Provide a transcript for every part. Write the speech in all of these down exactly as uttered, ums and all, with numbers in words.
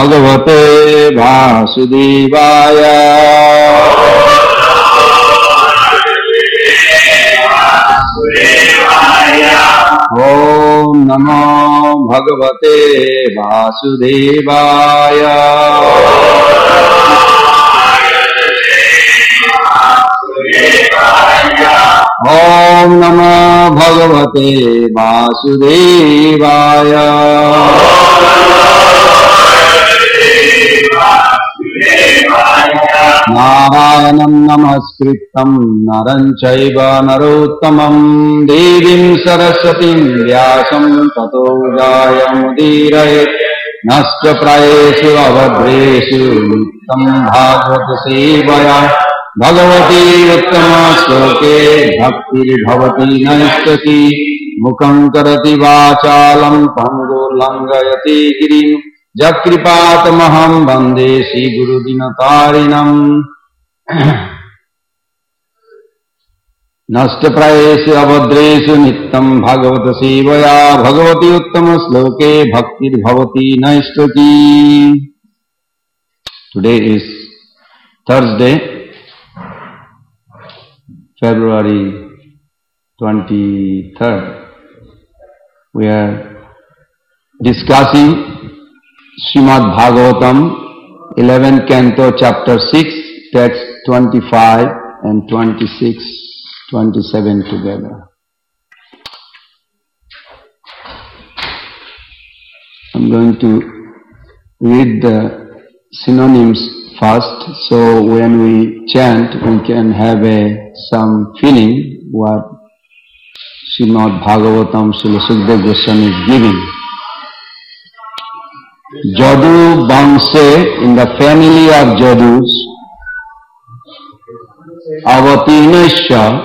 Bhagavate Vasudevaya. Om Namo Bhagavate Vasudevaya. Om Namo Bhagavate Vasudevaya. Narayanam namaskritam naram chaiva narottamam devim saraswatim vyasam tato jayamudiraye nasya prayesu avadresu tam bhagavata sevaya bhagavati uttama sloke bhaktir bhavati naistati mukham karati vachalam pango langayati girim Jakripatamaham Bande Sri Guru Dinatarinam Nashtaprayesu Avadresu Nittam Bhagavata Sevaya Bhagavati Uttama Sloke Bhaktir Bhavati Naistati. Today is Thursday, February twenty-third. We are discussing Srimad Bhagavatam, eleventh Canto, Chapter six, Text twenty-five and twenty-six, twenty-seven together. I'm going to read the synonyms first, so when we chant, we can have a, some feeling what Srimad Bhagavatam Srila Sukadeva Goswami is giving. Jadu Bamse, in the family of Jadus, Avatinasya,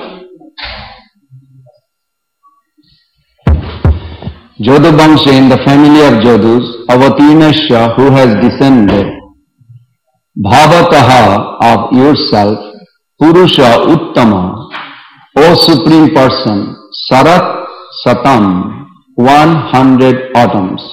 Jadu Bamse, in the family of Jadus, Avatinasya, who has descended, Bhavataha, of yourself, Purusha Uttama, O Supreme Person, Sarat Satam, one hundred autumns.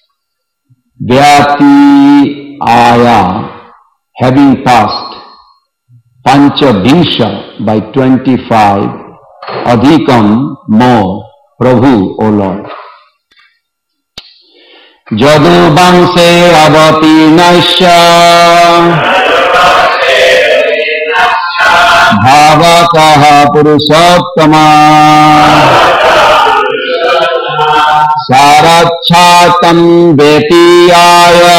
Vyati Aya, having passed, Pancha Vinsha, by twenty-five, Adhikam, more, Prabhu, O Lord. Jadu Bamse Avati Naisha, Bhavataha Purushottama, Sarachatam Betiyaya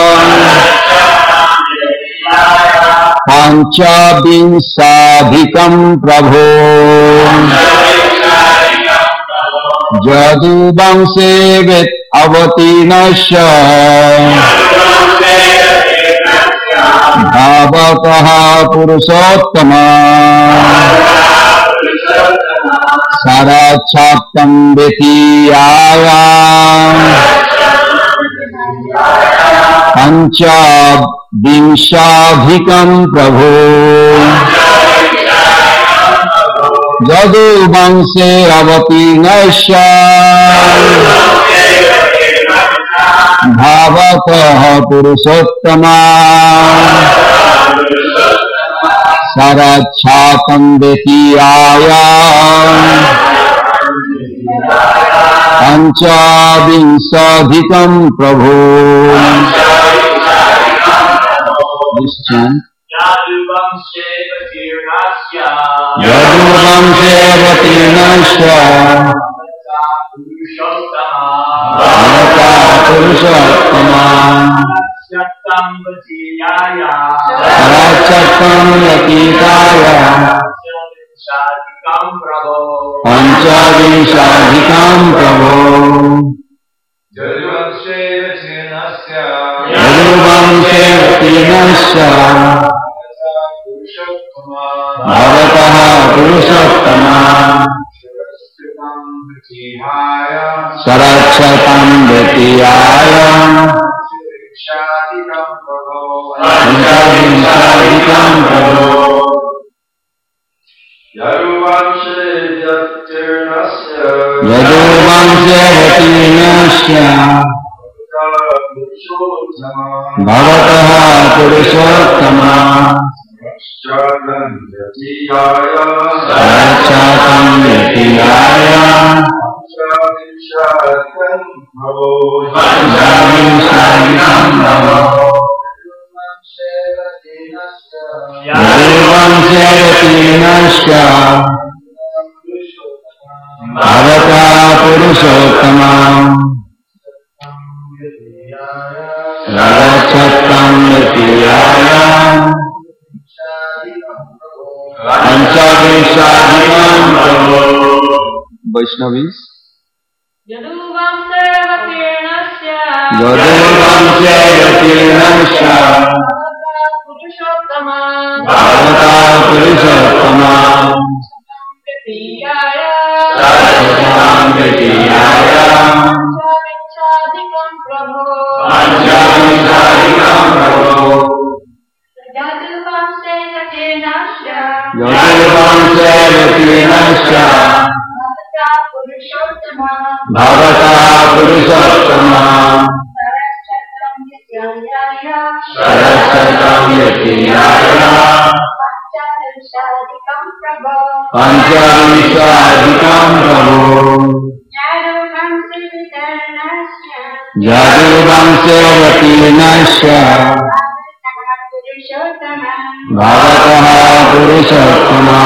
Pancha Vinsadhikam Prabho Jadu Bamse Vet Avatinasya Bhavataha Purushottama Sarachatam Betiyaya Pancha Vinshadhikam Prabho Jadu Bamse Avatinasya Bhavataha Purushottama Sarachatam Betiyaya Pancha Vinsadhikam Prabho. This chant. Jadu Bamse Avatinasya Bhavata Purushottama Sarachatam Betiyaya Pancha Vinshadhikam Prabho. Jadu Bamse Avatinasya Bhavataha Purushottama Sarachatam Betiyaya Pancha Vinshadhikam Prabho. Jadu Bamse Avatinasya भवतः पुरुषोत्तमा सहस्रातं व्यतीयाय पंचविंशाधिकं भवो यदेवं सेवतीनश्च भवतः पुरुषोत्तमा सहस्रातं व्यतीयाय पंचविंशाधिकं भवो वैष्णवीस यदुवं सेवतीर्णस्य यदुवं सेवतीर्णस्य पुरुषोत्तमा भवतः पुरुषोत्तमा व्यतीयाय सहस्रां व्यतीयाय पंचविंशाधिकं प्रभो पंचविंशाधिकं भवो यदुवं सेवतीर्णस्य यदुवं सेवतीर्णस्य पुरुषोत्तमा भवतः पुरुषोत्तमा सहस्रां व्यतीयाय पंचविंशाधिकं प्रभो पंचविंशाधिकं भवो यदुवं सेवतीर्णस्य यदुवं सेवतीर्णस्य पुरुषोत्तमा भवतः Purushottama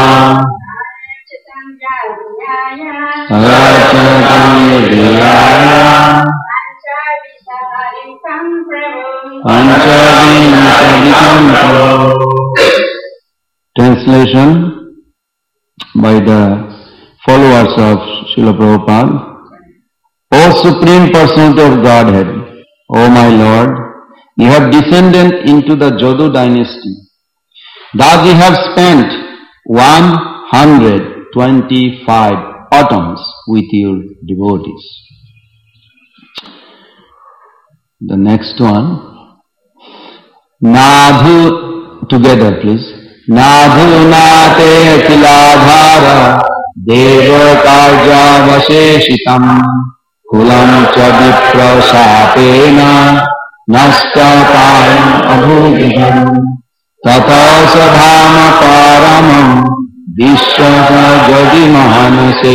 सहस्रां व्यतीयाय पंचविंशाधिकं भवो. Translation by the followers of Srila Prabhupada. O Supreme Personality of Godhead, O my Lord, you have descended into the Jadu dynasty. Thus you have spent one hundred twenty-five autumns with your devotees. The next one, Nadhu, together please. Nadhu nate akiladhara deva karja vaseshitam kulam cha viprasapena nastapayam abhugiham tata sadhama paramam vishwasa jadi mahanase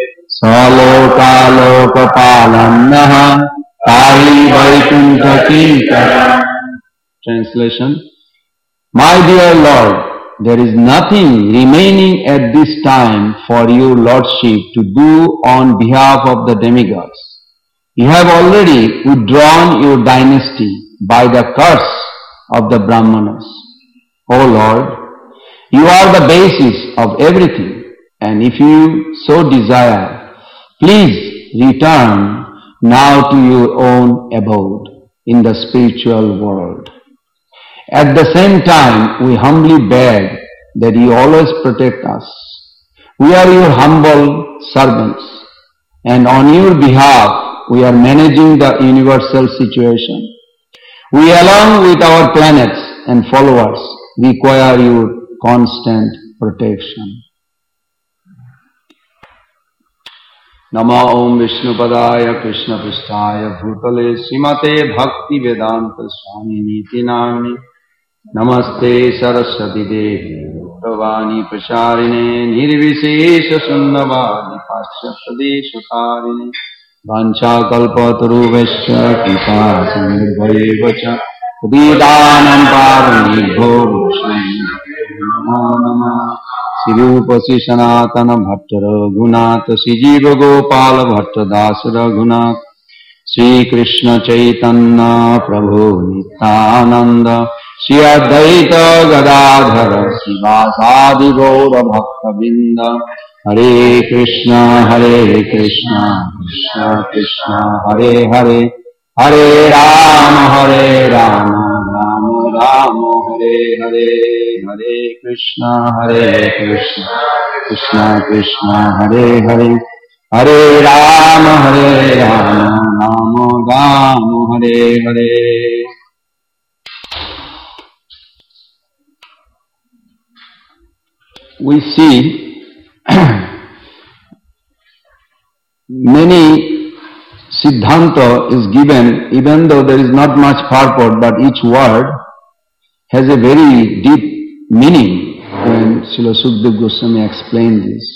salokalokapalannaha tahi vaikuntha kirtana. Translation. My dear Lord, there is nothing remaining at this time for your Lordship to do on behalf of the demigods. You have already withdrawn your dynasty by the curse of the Brahmanas. O Lord, you are the basis of everything, and if you so desire, please return now to your own abode in the spiritual world. At the same time, we humbly beg that you always protect us. We are your humble servants, and on your behalf, we are managing the universal situation. We, along with our planets and followers, require your constant protection. Namo Om Vishnupadaya Krishna Pristhaya Bhutale Srimate Bhakti Vedanta Swami Niti Namni Namaste Saraswati Devi Gauravani Prasharine Nirvishesha Sunnavadi Paschatadeshakarine Vancha Kalpataruvescha Kripa Sindhvayevacha Vidanam Paranibho Namo Namah Sirupa Sanatana Bhatta Raghunath Sijiva Gopal Bhatta Das Raghunath Sri Krishna Chaitanya Prabhu Nityananda Sri Advaita Gadadhara Sivasadi Gaura Bhakta Binda Hare Krishna Hare Krishna Krishna Krishna Hare Hare Hare Rama Hare Rama Rama Rama Hare Hare Hare Krishna Hare Krishna Krishna Krishna Hare Hare Hare Rama Hare Rama Rama Rama Hare Hare. We see many Siddhanta is given, even though there is not much purport, but each word has a very deep meaning when Srila Sukadeva Goswami explained this.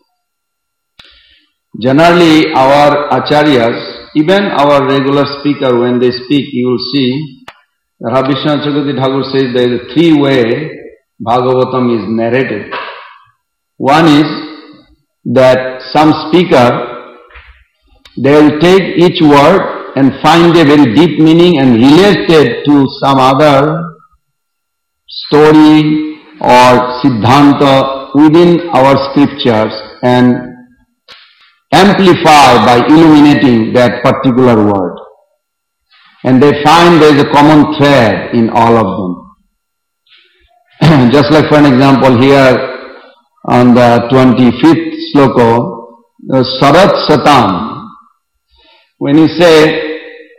Generally, our acharyas, even our regular speaker, when they speak, you will see, Rabbi Vishwanath Chakravarti Thakur says there is a three-way Bhagavatam is narrated. One is that some speaker, they will take each word and find a very deep meaning and relate it to some other story or siddhanta within our scriptures and amplify by illuminating that particular word. And they find there is a common thread in all of them. Just like for an example here on the twenty-fifth sloka, Sarat Satam. When you say,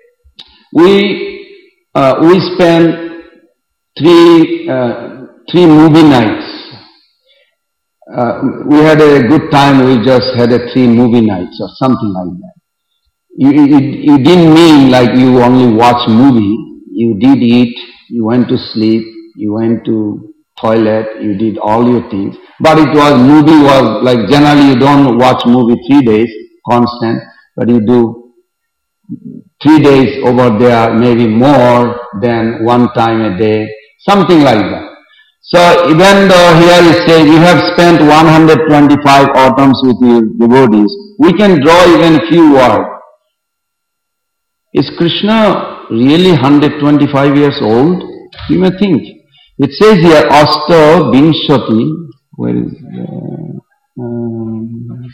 we, uh, we spend three, uh, three movie nights. Uh, we had a good time, we just had a three movie nights or something like that. You, you, you didn't mean like you only watch movie. You did eat, you went to sleep, you went to toilet, you did all your things. But it was, movie was like generally you don't watch movie three days constant, but you do three days over there, maybe more than one time a day, something like that. So even though here it says you have spent one hundred twenty-five autumns with your devotees, we can draw even a few words. Is Krishna really one hundred twenty-five years old? You may think. It says here, Asta Vinshati, where is the, um,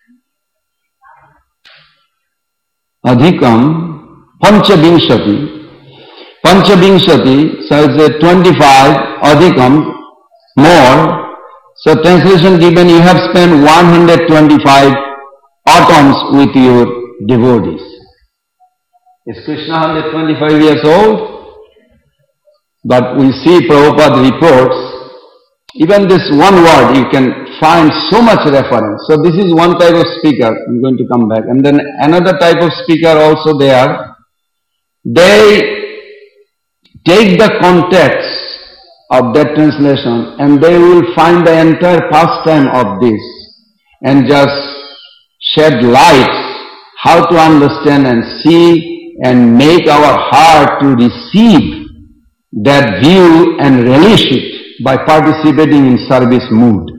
Adhikam, Pancha Vinshati. Pancha Vinshati, so it's a twenty-five, Adhikam, more. So translation given, you have spent one hundred twenty-five autumns with your devotees. Is Krishna one hundred twenty-five years old? But we see Prabhupada reports, even this one word you can find so much reference. So this is one type of speaker, I'm going to come back. And then another type of speaker also there, they take the context of that translation and they will find the entire pastime of this and just shed light how to understand and see and make our heart to receive that view and relish it by participating in service mood.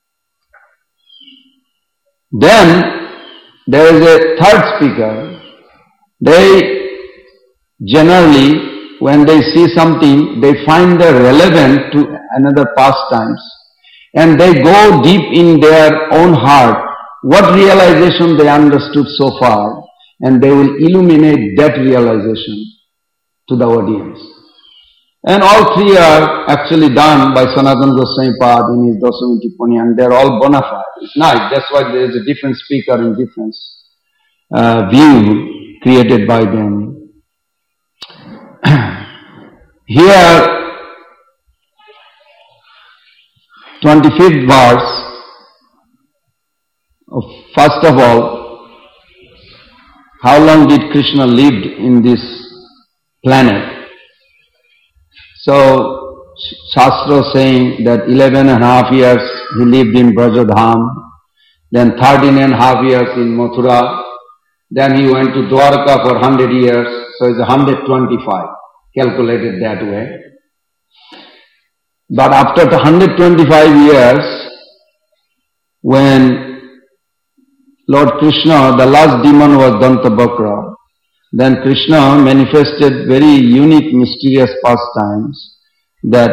Then there is a third speaker. They generally, when they see something, they find the relevant to another pastimes and they go deep in their own heart what realization they understood so far and they will illuminate that realization to the audience. And all three are actually done by Sanatana Goswami Pad in his Dasami Tippani, and they're all bona fide. It's nice. That's why there is a different speaker and different uh, view created by them. Here, twenty-fifth verse, of, first of all, how long did Krishna live in this planet? So, Shastra saying that eleven and a half years he lived in Brajadham, then thirteen and a half years in Mathura, then he went to Dwarka for one hundred years, so it's one hundred twenty-five, calculated that way. But after one hundred twenty-five years, when Lord Krishna, the last demon was Dantabakra, then Krishna manifested very unique, mysterious pastimes that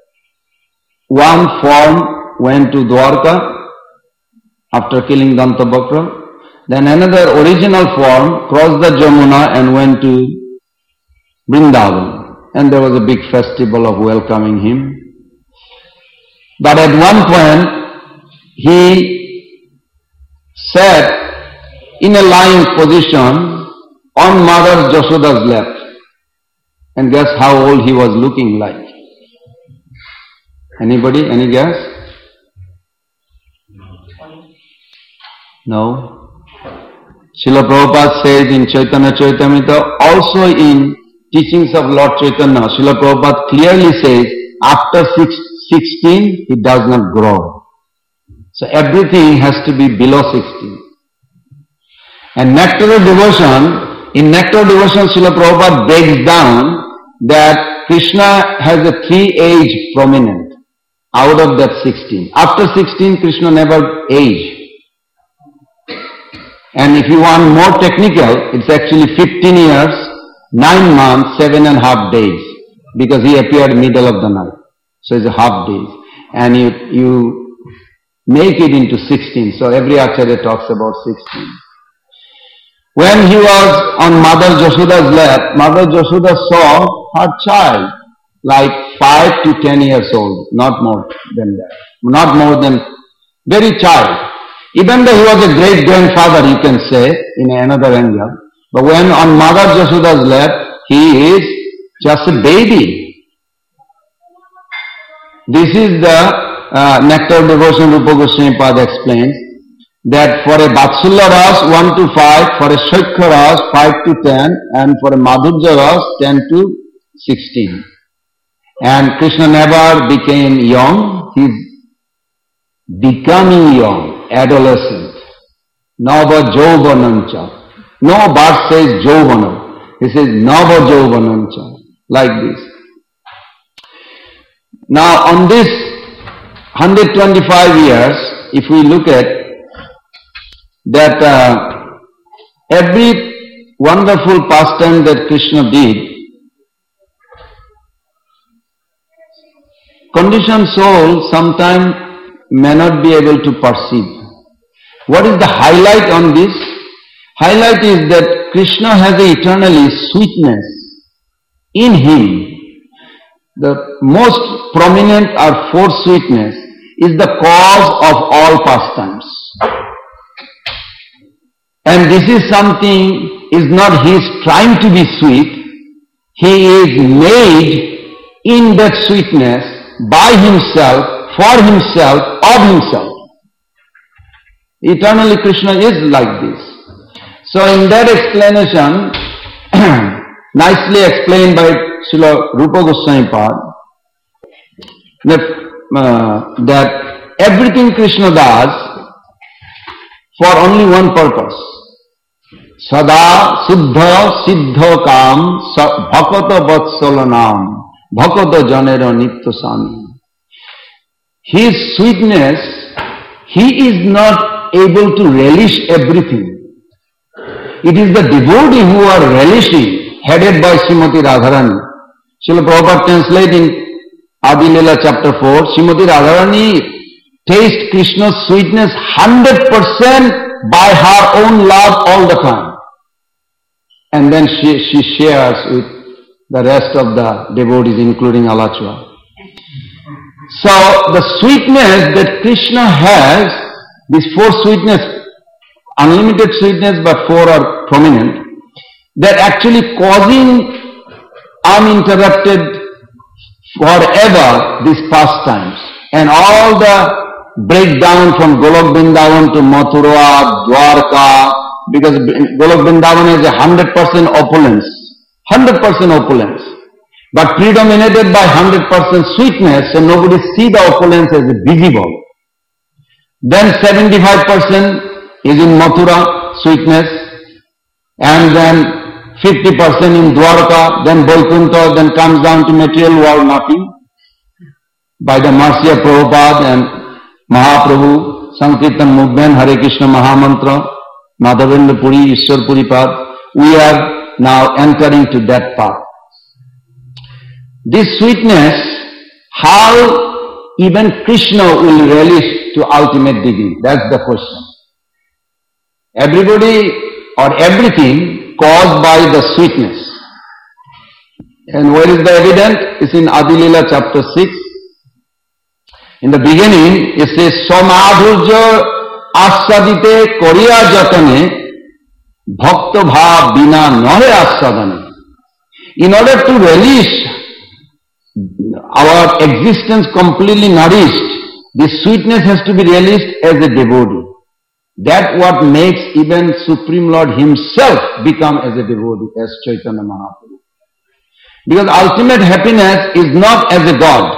one form went to Dwarka after killing Dantabakra, then another original form crossed the Jamuna and went to Vrindavan, and there was a big festival of welcoming him. But at one point, he sat in a lying position on Mother Jashoda's lap. And guess how old he was looking like? Anybody? Any guess? No? Srila Prabhupada says in Chaitanya Charitamrita, also in teachings of Lord Chaitanya, Srila Prabhupada clearly says, after sixteen, he does not grow. So everything has to be below sixteen. And Nectar of Devotion, in Nectar of Devotion, Srila Prabhupada breaks down that Krishna has a three-age prominent out of that sixteen. After sixteen, Krishna never aged. And if you want more technical, it's actually fifteen years, nine months, seven and a half days, because he appeared middle of the night. So it's a half days. And you, you make it into sixteen. So every Acharya talks about sixteen. When he was on Mother Jashoda's lap, Mother Jashoda saw her child, like five to ten years old, not more than that. Not more than, very child. Even though he was a great grandfather, you can say, in another angle. But when on Mother Jashoda's lap, he is just a baby. This is the uh, Nectar of Devotion Rupa Goswami Pada explains, that for a Vatsalya Ras, one to five, for a Shaikha Ras, five to ten, and for a Madhurya Ras, ten to sixteen. And Krishna never became young, he is becoming young, adolescent. Nava Jovanancha. No verse says Jovana. He says Nava Jovanancha. Like this. Now on this one hundred twenty-five years, if we look at that uh, every wonderful pastime that Krishna did, conditioned soul sometimes may not be able to perceive. What is the highlight on this? Highlight is that Krishna has a eternally sweetness in him. The most prominent or fourth sweetness is the cause of all pastimes. And this is something, is not his trying to be sweet. He is made in that sweetness by himself, for himself, of himself. Eternally Krishna is like this. So in that explanation, nicely explained by Srila Rupa Goswami Pada, that, uh, that everything Krishna does for only one purpose. Sada Siddha Siddha Kam Bhakata Vatsalanam Bhakata Janera Nitya Sami. His sweetness, he is not able to relish everything. It is the devotee who are relishing, headed by Srimati Radharani. Srila Prabhupada translate in Adi Leela chapter four, Srimati Radharani tastes Krishna's sweetness one hundred percent by her own love all the time. And then she, she shares with the rest of the devotees, including Alachua. So the sweetness that Krishna has, this four sweetness, unlimited sweetness but four are prominent, that actually causing uninterrupted forever these pastimes. And all the breakdown from Golok Vrindavan to Mathura, Dwarka, because Golok Vrindavan is a hundred percent opulence, hundred percent opulence, but predominated by hundred percent sweetness, so nobody see the opulence as visible. Then seventy-five percent is in Mathura, sweetness, and then fifty percent in Dwarka, then Vaikuntha, then comes down to material world, nothing. By the mercy of Prabhupada and Mahaprabhu, Sankirtan movement, Hare Krishna Mahamantra, Madhavendra Puri, Ishwar Puri path, we are now entering to that path. This sweetness, how even Krishna will relish to ultimate degree? That's the question. Everybody or everything caused by the sweetness. And where is the evidence? It's in Adi Leela chapter six. In the beginning, it says, Samadhurja asadite koriya jatane bhakta bhav bina nahe asadane. In order to relish our existence completely nourished, this sweetness has to be relished as a devotee. That what makes even Supreme Lord himself become as a devotee, as Chaitanya Mahaprabhu. Because ultimate happiness is not as a God.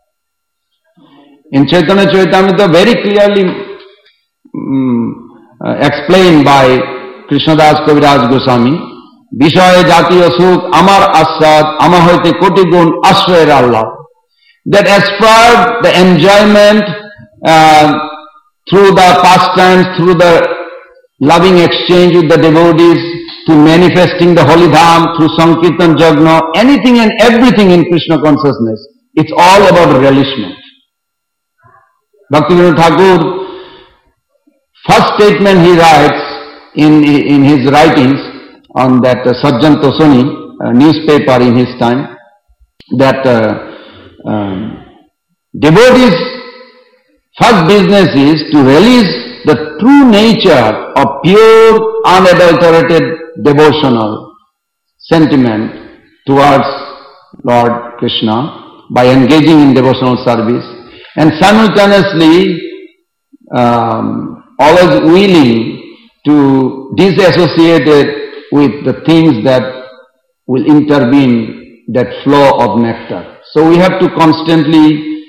In Chaitanya Charitamrita very clearly um, uh, explained by Krishnadas Kaviraj Goswami, Vishaya Jatiya Sukh Amar Asad Amahoite Koti Gun Ashraya Allah. That aspired the enjoyment uh, through the pastimes, through the loving exchange with the devotees, to manifesting the holy dham, through Sankirtan Jagna, anything and everything in Krishna consciousness. It's all about relishment. Bhaktivinoda Thakur, first statement he writes in, in his writings on that uh, Sajjan Tosoni uh, newspaper in his time, that uh, um, devotees' first business is to release the true nature of pure, unadulterated devotional sentiment towards Lord Krishna by engaging in devotional service, and simultaneously um, always willing to disassociate it with the things that will intervene that flow of nectar. So we have to constantly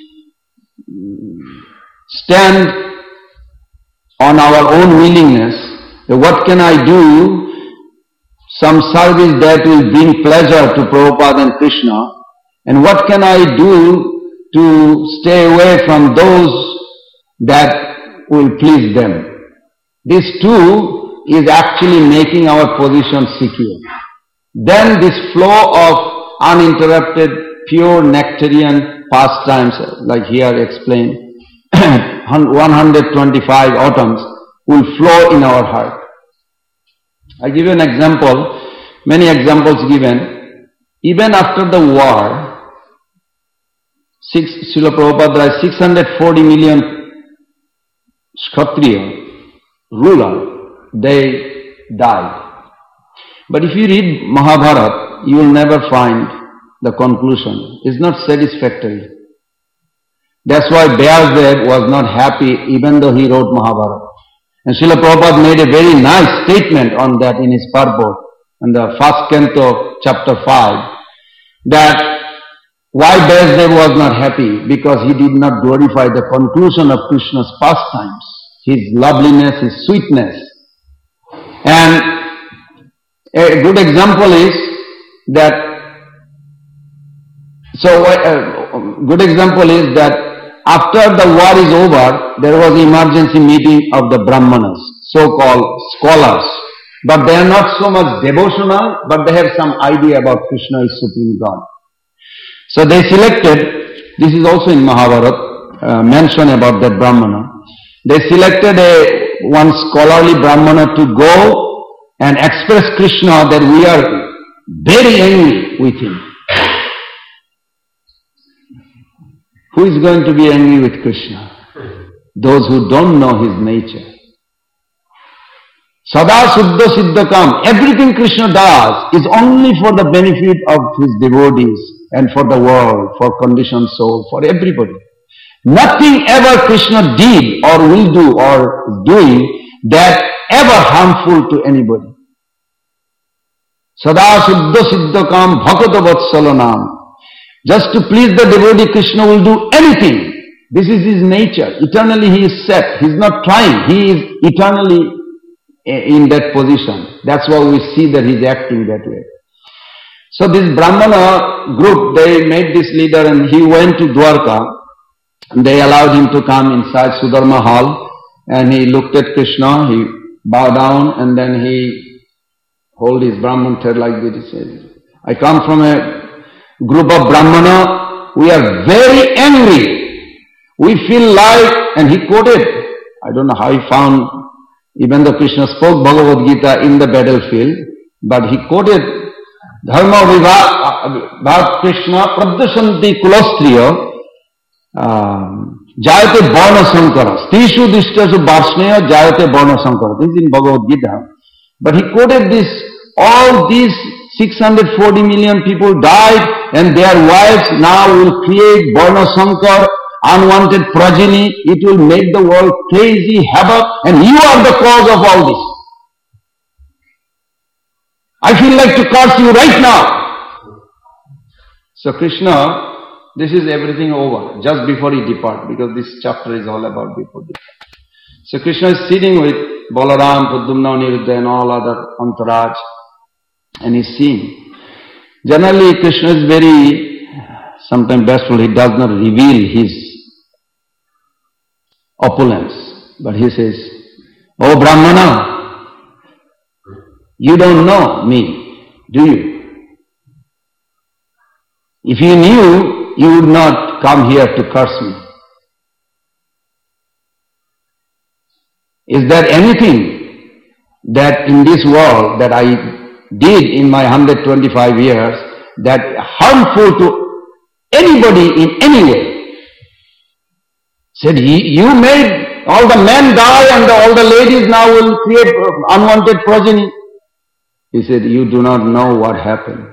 stand on our own willingness. What can I do? Some service that will bring pleasure to Prabhupada and Krishna, and what can I do to stay away from those that will please them. This too is actually making our position secure. Then this flow of uninterrupted, pure nectarian pastimes, like here explained, one hundred twenty-five autumns, will flow in our heart. I give you an example, many examples given. Even after the war, Six, Srila Prabhupada writes, six hundred forty million Kshatriya, ruler, they died. But if you read Mahabharata, you will never find the conclusion. It's not satisfactory. That's why Vyasdev was not happy even though he wrote Mahabharata. And Srila Prabhupada made a very nice statement on that in his purport, in the first canto, chapter five, that why Vyasdev was not happy? Because he did not glorify the conclusion of Krishna's pastimes, his loveliness, his sweetness. And a good example is that, so a good example is that after the war is over, there was an emergency meeting of the Brahmanas, so-called scholars. But they are not so much devotional, but they have some idea about Krishna is Supreme God. So they selected, this is also in Mahabharata, uh, mentioned about that Brahmana. They selected a one scholarly Brahmana to go and express Krishna that we are very angry with him. Who is going to be angry with Krishna? Those who don't know his nature. Sada Suddha Siddhakam, everything Krishna does is only for the benefit of his devotees and for the world, for conditioned soul, for everybody. Nothing ever Krishna did or will do or is doing that ever harmful to anybody. Sada Suddha Siddhakam Bhakata Vatsalanam. Just to please the devotee, Krishna will do anything. This is his nature. Eternally he is set. He is not trying. He is eternally in that position. That's why we see that he is acting that way. So this Brahmana group, they made this leader and he went to Dwarka. And they allowed him to come inside Sudharma hall and he looked at Krishna, he bowed down and then he hold his Brahman head like this. He said, I come from a group of Brahmana, we are very angry. We feel like, and he quoted, I don't know how he found, even though Krishna spoke Bhagavad Gita in the battlefield, but he quoted, Dharma Vibha Krishna Pradashanti Kulostriya Jayate Varna Sankara Stishu Dishtashu Varsneya Jayate Varna Sankara. This is in Bhagavad Gita. But he quoted this, all these six hundred forty million people died and their wives now will create Varna Sankar unwanted progeny, it will make the world crazy, havoc, and you are the cause of all this. I feel like to curse you right now. So Krishna, this is everything over, just before he depart, because this chapter is all about before depart. So Krishna is sitting with Balaram, Pradyumna, Aniruddha and all other entourage, and he's seeing. Generally Krishna is very, sometimes bashful, he does not reveal his opulence. But he says, "Oh Brahmana, you don't know me, do you? If you knew, you would not come here to curse me. Is there anything that in this world that I did in my one hundred twenty-five years that harmful to anybody in any way?" Said, "You made all the men die and all the ladies now will create unwanted progeny." He said, "You do not know what happened."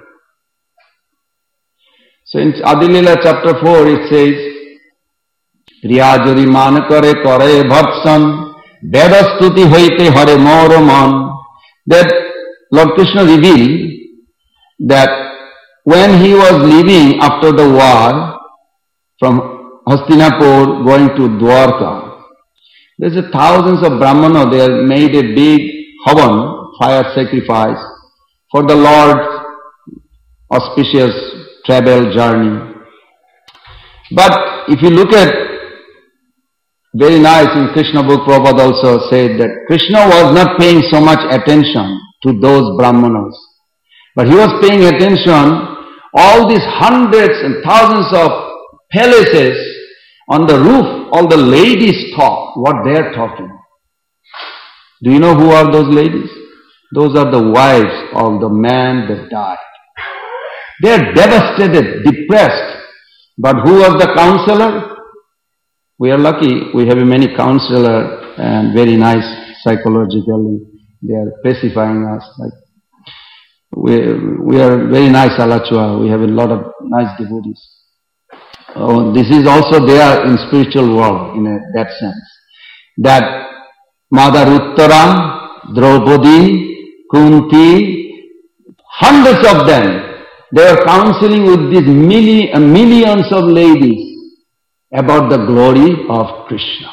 So in Adilila chapter four it says, "Priya jodi man kare kare bhatsan Vedastuti hoite hare moro man." That Lord Krishna revealed that when he was leaving after the war from Hastinapur going to Dwarka, there's a thousands of Brahmanas there made a big havan, fire sacrifice for the Lord's auspicious travel journey. But if you look at very nice in Krishna book, Prabhupada also said that Krishna was not paying so much attention to those Brahmanas, but he was paying attention all these hundreds and thousands of palaces on the roof, all the ladies talk, what they are talking. Do you know who are those ladies? Those are the wives of the man that died. They are devastated, depressed. But who was the counselor? We are lucky, we have many counselors and very nice psychologically. They are pacifying us. Like we, we are very nice Alachua. We have a lot of nice devotees. Oh, this is also there in spiritual world in a, that sense. That Mother Uttara, Draupadi, Kunti, hundreds of them, they are counseling with these milli, uh, millions of ladies about the glory of Krishna.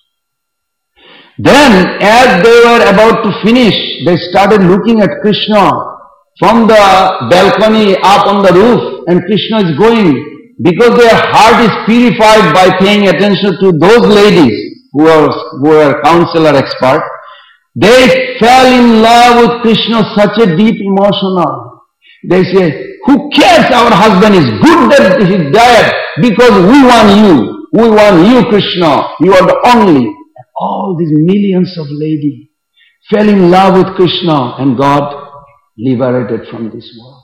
Then, as they were about to finish, they started looking at Krishna from the balcony up on the roof, and Krishna is going, because their heart is purified by paying attention to those ladies who are, who are counselor expert. They fell in love with Krishna, such a deep emotional. They say, "Who cares, our husband is good that he's dead, because we want you. We want you, Krishna. You are the only." And all these millions of ladies fell in love with Krishna and got liberated from this world.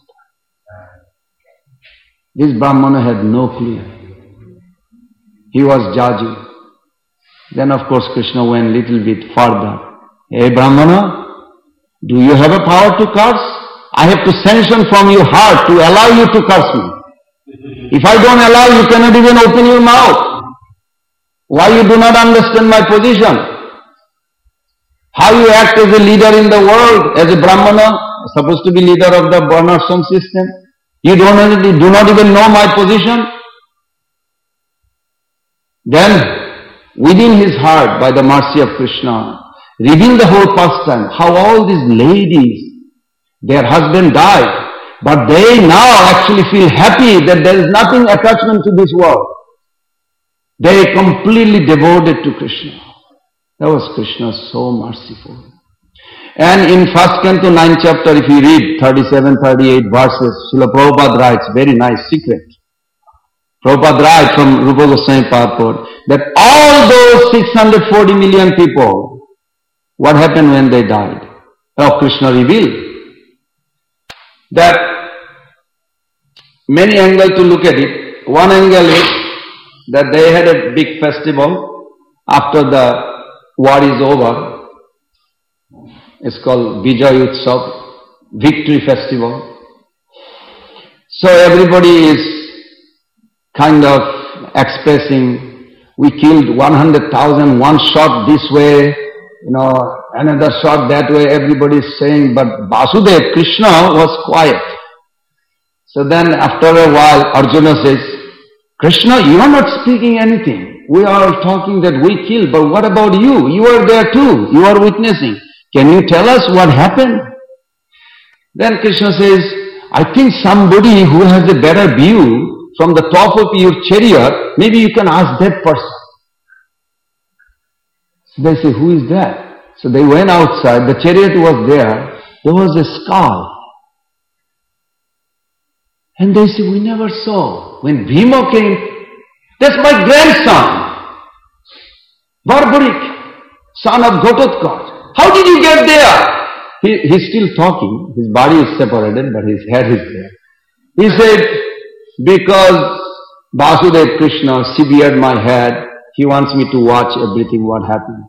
This Brahmana had no clue. He was judging. Then of course Krishna went a little bit further. "Hey Brahmana, do you have a power to curse? I have to sanction from your heart to allow you to curse me. If I don't allow, you cannot even open your mouth. Why you do not understand my position? How you act as a leader in the world, as a Brahmana, supposed to be leader of the Varnashram system. You don't, you do not even know my position." Then, within his heart, by the mercy of Krishna, reveal the whole pastime, how all these ladies, their husband died, but they now actually feel happy that there is nothing attachment to this world. They completely devoted to Krishna. That was Krishna so merciful. And in first canto, ninth chapter, if you read thirty-seven, thirty-eight verses, Srila Prabhupada writes, very nice secret. Prabhupada writes from Rupa Goswami Purport that all those six hundred forty million people, what happened when they died? Oh, Krishna revealed that many angles to look at it. One angle is that they had a big festival after the war is over. It's called Vijay Utsav, Victory Festival. So everybody is kind of expressing we killed one hundred thousand, one shot this way, you know, another shot that way, everybody is saying, but Vasudeva, Krishna was quiet. So then after a while, Arjuna says, Krishna, you are not speaking anything. We are talking that we killed, but what about you? You are there too. You are witnessing. Can you tell us what happened? Then Krishna says, I think somebody who has a better view from the top of your chariot, maybe you can ask that person. So they say, who is that? So they went outside, the chariot was there, there was a skull. And they say, we never saw. When Bhima came, that's my grandson, Barbarik, son of Ghatotkacha. How did you get there? He, he's still talking, his body is separated, but his head is there. He said, because Vasudeva Krishna severed my head, he wants me to watch everything what happened.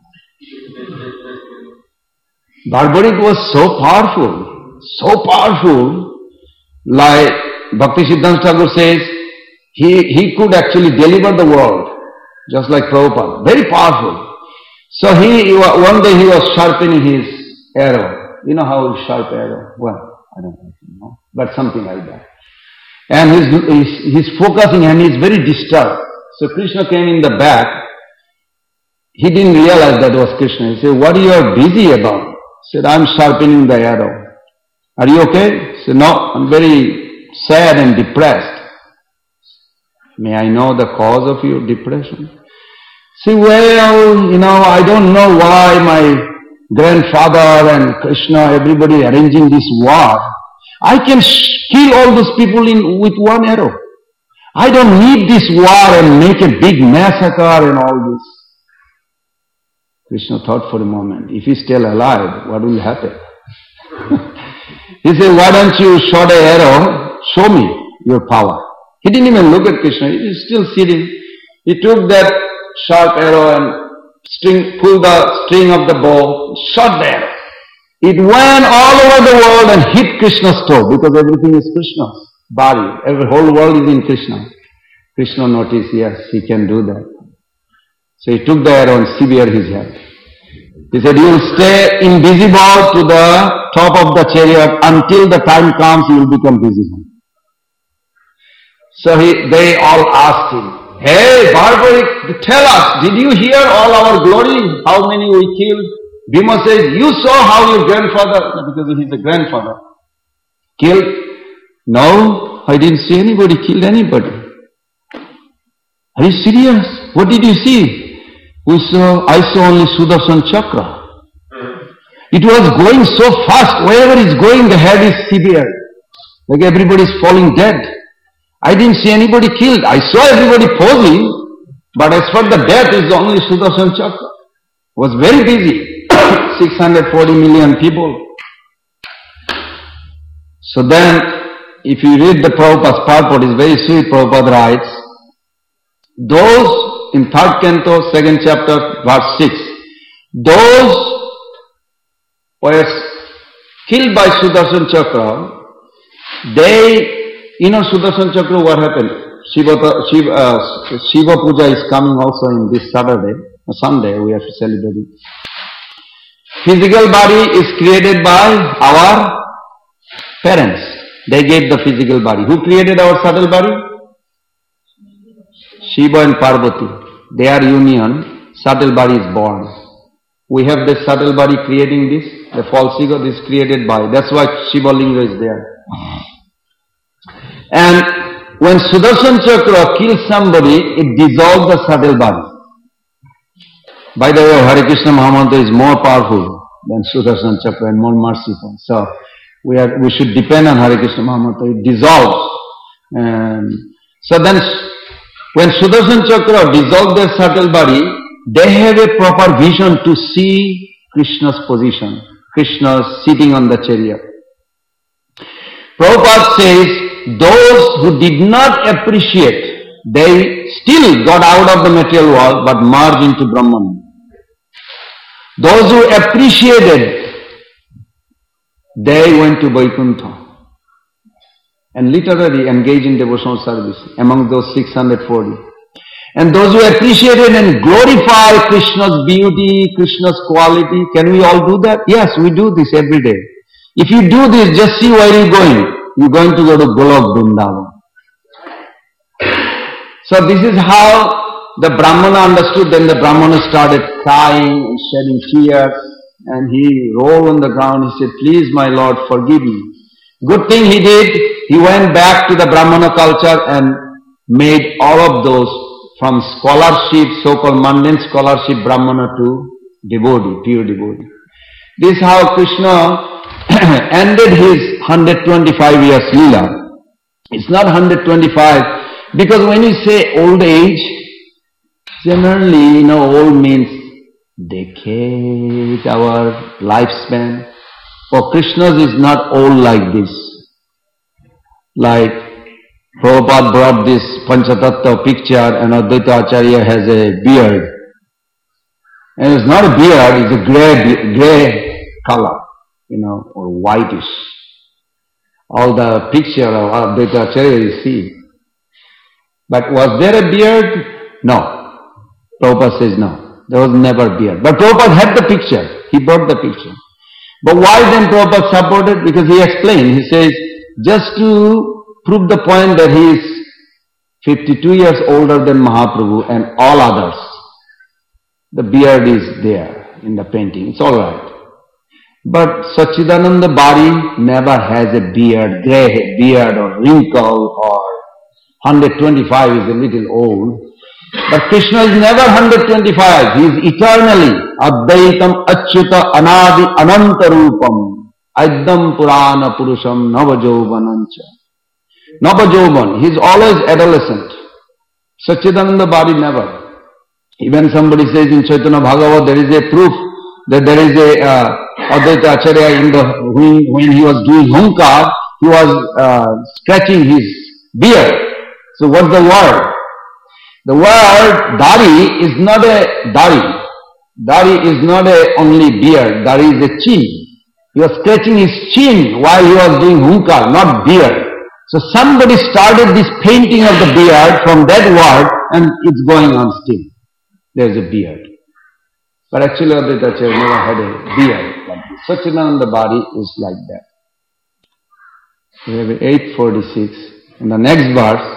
Barbarik was so powerful, so powerful, like Bhakti Siddhanta Thakur says, he, he could actually deliver the world, just like Prabhupada, very powerful. So he, one day he was sharpening his arrow. You know how he sharp arrow? Well, I don't know, but something like that. And he's, he's, he's focusing and he's very disturbed. So Krishna came in the back. He didn't realize that was Krishna. He said, what are you busy about? He said, I'm sharpening the arrow. Are you okay? He said, no, I'm very sad and depressed. May I know the cause of your depression? Say, well, you know, I don't know why my grandfather and Krishna, everybody arranging this war. I can kill all those people in with one arrow. I don't need this war and make a big massacre and all this. Krishna thought for a moment, if he's still alive, what will happen? He said, why don't you shoot an arrow, show me your power. He didn't even look at Krishna, he was still sitting. He took that sharp arrow and string, pulled the string of the bow, shot the arrow. It went all over the world and hit Krishna's toe, because everything is Krishna's body. Every whole world is in Krishna. Krishna noticed, yes, he can do that. So he took the arrow and severed his head. He said, you will stay invisible to the top of the chariot until the time comes you will become visible. So he, they all asked him, hey, Barbarik, tell us, did you hear all our glory? How many we killed? Bhima says, you saw how your grandfather, because he's the grandfather, killed? No, I didn't see anybody killed anybody. Are you serious? What did you see? We saw, I saw only Sudarshan Chakra. It was going so fast, wherever it's going the head is severed. Like everybody is falling dead. I didn't see anybody killed. I saw everybody posing, but as for the death, it's only Sudarshan Chakra. Was very busy. six hundred forty million people. So then, if you read the Prabhupada's purport, it's very sweet. Prabhupada writes, those, in third canto, second chapter, verse six, those were killed by Sudarshan Chakra, they, you know Sudarshan Chakra, what happened? Shiva, Shiva, uh, Shiva Puja is coming also in this Saturday, or Sunday, we have to celebrate it. Physical body is created by our parents. They gave the physical body. Who created our subtle body? Shiva and Parvati. Their union, subtle body is born. We have the subtle body creating this, the false ego, this created by. That's why Shiva Linga is there. And when Sudarshan Chakra kills somebody, it dissolves the subtle body. By the way, Hare Krishna Mahamantra is more powerful than Sudarshan Chakra and more merciful. So we are we should depend on Hare Krishna Mahamantra. It dissolves. And so then, when Sudarshan Chakra dissolves their subtle body, they have a proper vision to see Krishna's position. Krishna sitting on the chariot. Prabhupada says, those who did not appreciate, they still got out of the material world but merged into Brahman. Those who appreciated, they went to Vaikuntha and literally engaged in devotional service among those six hundred forty. And those who appreciated and glorify Krishna's beauty, Krishna's quality, can we all do that? Yes, we do this every day. If you do this, just see where you're going. You're going to go to Golok Vrindavan. So this is how the Brahmana understood. Then the Brahmana started crying and shedding tears. And he rolled on the ground. He said, please my Lord, forgive me. Good thing he did. He went back to the Brahmana culture and made all of those from scholarship, so-called mundane scholarship, Brahmana to devotee, pure devotee. This is how Krishna ended his one hundred twenty-five years Leela. It's not one hundred twenty-five because when you say old age, generally, you know, old means decade, our lifespan. For Krishna's is not old like this. Like Prabhupada brought this Panchatattva picture and Advaita Acharya has a beard. And it's not a beard, it's a grey, grey color, you know, or whitish. All the picture of Advaita Acharya you see. But was there a beard? No. Prabhupada says no. There was never a beard. But Prabhupada had the picture. He brought the picture. But why then Prabhupada supported? Because he explained. He says, just to prove the point that he is fifty-two years older than Mahaprabhu and all others. The beard is there in the painting. It's alright. But Sachidananda Bari never has a beard, grey beard or wrinkle or one hundred twenty-five is a little old. But Krishna is never one hundred twenty-five. He is eternally Advaitam Achyuta Anadi Anantarupam Aiddam Purana Purusham Navajovanancha. Navajovan. He is always adolescent. Sachidananda Bari never. Even somebody says in Chaitanya Bhagavad there is a proof that there is a uh, Advaita Acharya in the when, when he was doing Hunkar, he was uh, scratching his beard. So what's the word? The word dari is not a dari. Dari is not a only beard. Dari is a chin. He was scratching his chin while he was doing Hunkar, not beard. So somebody started this painting of the beard from that word and it's going on still. There is a beard. But actually Advaita Acharya never had a beard like this. Sachidananda Bari is like that. We have eight forty-six. In the next verse,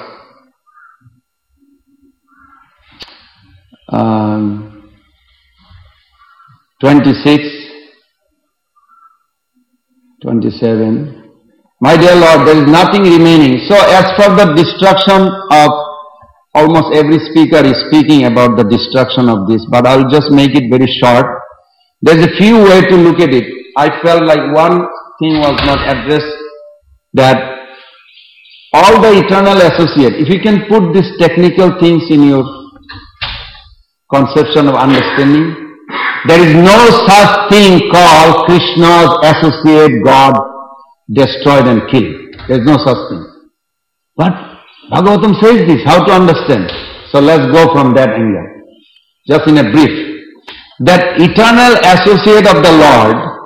um, twenty-six, twenty-seven. My dear Lord, there is nothing remaining. So as for the destruction of, almost every speaker is speaking about the destruction of this, but I will just make it very short. There is a few ways to look at it. I felt like one thing was not addressed, that all the eternal associate, if you can put these technical things in your conception of understanding, there is no such thing called Krishna's associate God destroyed and killed. There is no such thing. But Bhagavatam says this, how to understand? So let's go from that angle. Just in a brief. That eternal associate of the Lord,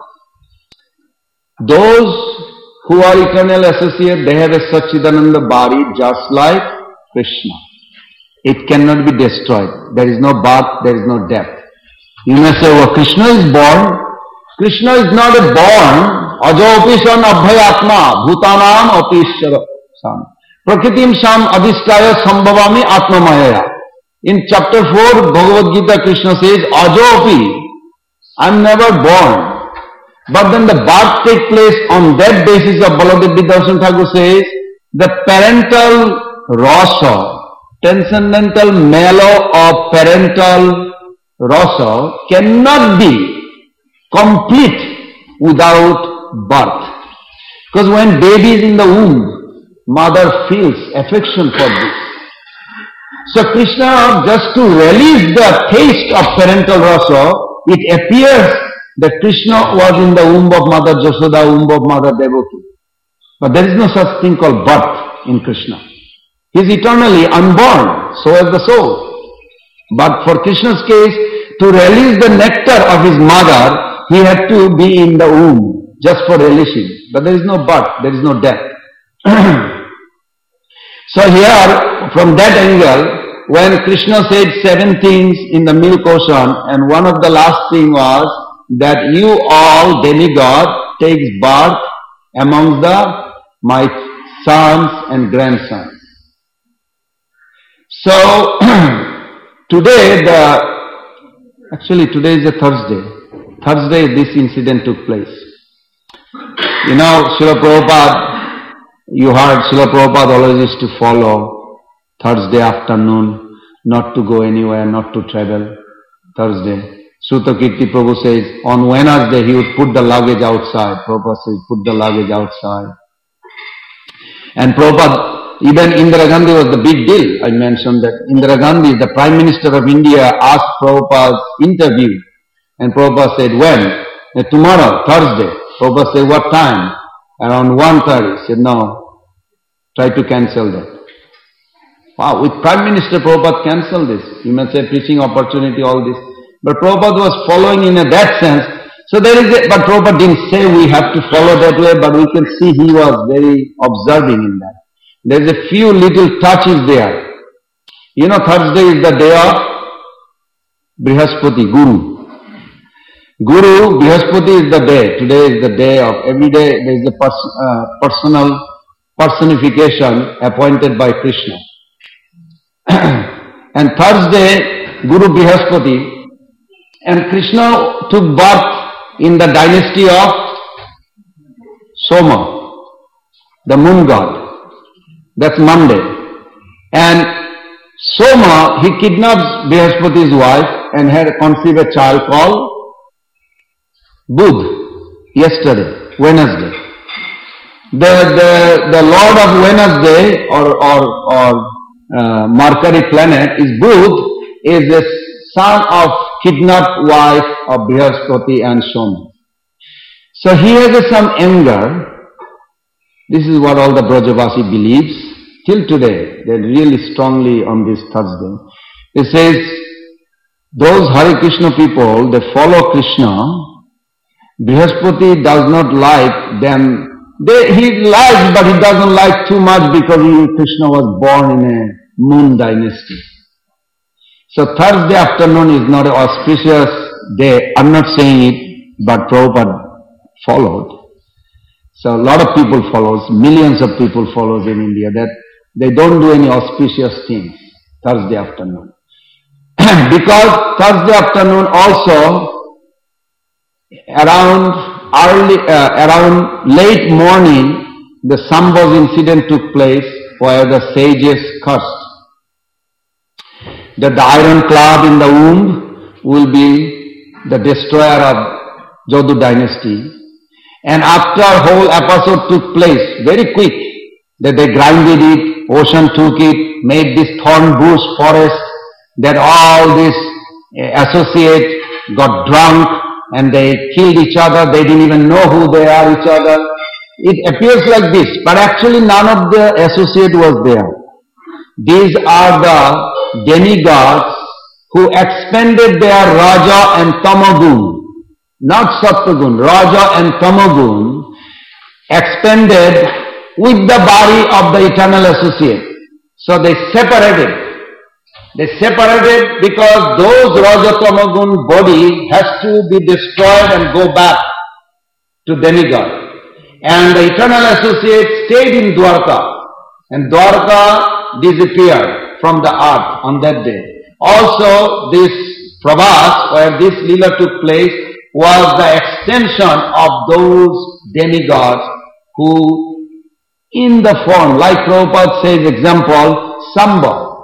those who are eternal associate, they have a Sachidananda Bari just like Krishna. It cannot be destroyed. There is no birth, there is no death. You may say, oh, Krishna is born. Krishna is not a born. Ajopishan abhayatma bhutanam apishara sam. Prakritim sam adhishtaya sambhavami atmamaya. In chapter four, Bhagavad Gita, Krishna says, Ajopi, I am never born. But then the birth takes place on that basis of Baladev Vidarshan Thakur says, the parental rasa, transcendental mellow of parental rasa cannot be complete without birth. Because when baby is in the womb, mother feels affection for this. So Krishna, just to release the taste of parental rasa, it appears that Krishna was in the womb of Mother Jashoda, womb of Mother Devaki. But there is no such thing called birth in Krishna. He is eternally unborn, so is the soul. But for Krishna's case, to release the nectar of his mother, he had to be in the womb, just for relishing. But there is no birth, there is no death. So here, from that angle, when Krishna said seven things in the milk ocean, and one of the last thing was that you all demigod takes birth among the my sons and grandsons. So today the actually today is a Thursday. Thursday this incident took place. You know, Srila Prabhupada, you heard Srila Prabhupada always used to follow Thursday afternoon, not to go anywhere, not to travel. Thursday. Sutta Kirti Prabhu says, on Wednesday he would put the luggage outside. Prabhupada says, put the luggage outside. And Prabhupada, even Indira Gandhi was the big deal. I mentioned that Indira Gandhi, the Prime Minister of India, asked Prabhupada's interview. And Prabhupada said, when? Said, tomorrow, Thursday. Prabhupada said, what time? Around one thirty. He said, no, try to cancel that. Wow, with Prime Minister Prabhupada cancelled this. You may say preaching opportunity, all this. But Prabhupada was following in a that sense. So there is a, but Prabhupada didn't say we have to follow that way, but we can see he was very observing in that. There is a few little touches there. You know, Thursday is the day of Brihaspati, Guru. Guru, Brihaspati is the day. Today is the day of, every day there is a pers- uh, personal personification appointed by Krishna. And Thursday, Guru Brihaspati, and Krishna took birth in the dynasty of Soma, the moon god. That's Monday. And Soma, he kidnaps Brihaspati's wife and had conceived a child called Budh, yesterday, Wednesday. The, the, the lord of Wednesday or, or, or uh, Mercury planet is Budh, is a son of kidnapped wife of Brihaspati and Soma. So he has some anger. This is what all the Brajavasi believes. Till today, they're really strongly on this Thursday. It says, those Hare Krishna people, they follow Krishna. Brihaspati does not like them. They, he likes, but he doesn't like too much because he, Krishna was born in a moon dynasty. So Thursday afternoon is not an auspicious day. I'm not saying it, but Prabhupada followed. So a lot of people follows, millions of people follows in India that they don't do any auspicious things Thursday afternoon. Because Thursday afternoon also around early, uh, around late morning, the Sambhav incident took place where the sages cursed that the iron clad in the womb will be the destroyer of Jadu dynasty. And after whole episode took place, very quick, that they grinded it, ocean took it, made this thorn bush forest, that all this associate got drunk and they killed each other, they didn't even know who they are each other. It appears like this, but actually none of the associate was there. These are the demigods who expended their Raja and Tamagun, not Sattvagun, Raja and Tamagun, expended with the body of the eternal associate. So they separated. They separated because those Raja Tamagun body has to be destroyed and go back to demigod. And the eternal associate stayed in Dwarka. And Dwarka disappeared from the earth on that day. Also, this Prabhas, where this Leela took place, was the extension of those demigods who, in the form, like Prabhupada says, example, Sambha.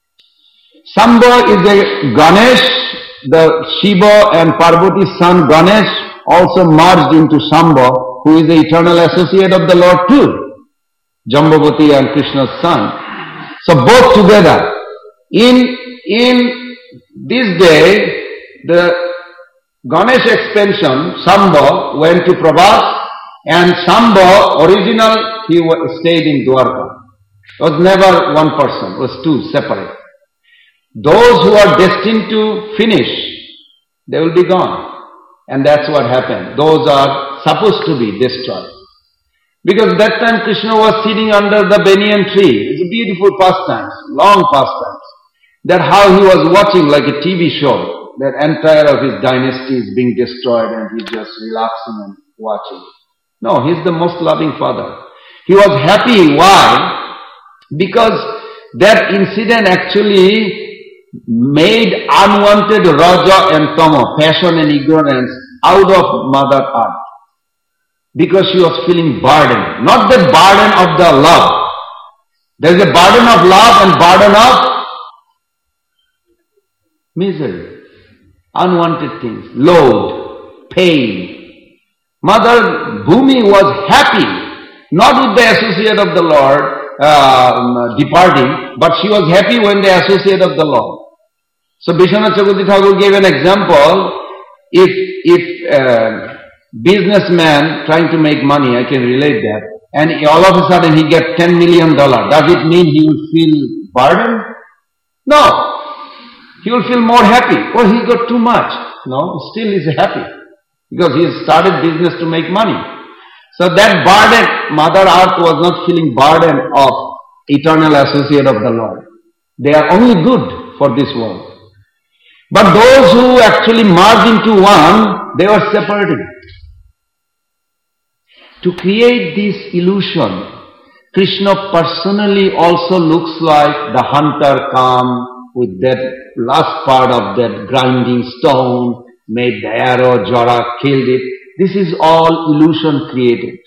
Sambha is a Ganesh, the Shiva and Parvati's son Ganesh also merged into Sambha, who is the eternal associate of the Lord too. Jambavati and Krishna's son. So both together. In, in this day, the Ganesh expansion, Sambha, went to Prabhas, and Sambha, original, he stayed in Dwarka. It was never one person, it was two separate. Those who are destined to finish, they will be gone. And that's what happened. Those are supposed to be destroyed. Because that time Krishna was sitting under the banyan tree. It's a beautiful pastime, long pastime. that how he was watching like a T V show, that entire of his dynasty is being destroyed and he's just relaxing and watching. No, he's the most loving father. He was happy. Why? Because that incident actually made unwanted Raja and Tama, passion and ignorance, out of Mother Earth. Because she was feeling burden. Not the burden of the love. There is a burden of love and burden of misery, unwanted things, load, pain. Mother Bhumi was happy, not with the associate of the Lord uh, departing, but she was happy when the associate of the Lord. So Vishwanath Chakravarti Thakur gave an example. If if uh, businessman trying to make money, I can relate that, and all of a sudden he gets ten million dollars, does it mean he will feel burdened? No. He will feel more happy. Oh, he got too much. No, still he is happy. Because he has started business to make money. So that burden, Mother Earth was not feeling burden of eternal associate of the Lord. They are only good for this world. But those who actually merge into one, they were separated. To create this illusion, Krishna personally also looks like the hunter come with that last part of that grinding stone, made the arrow, Jara killed it. This is all illusion created.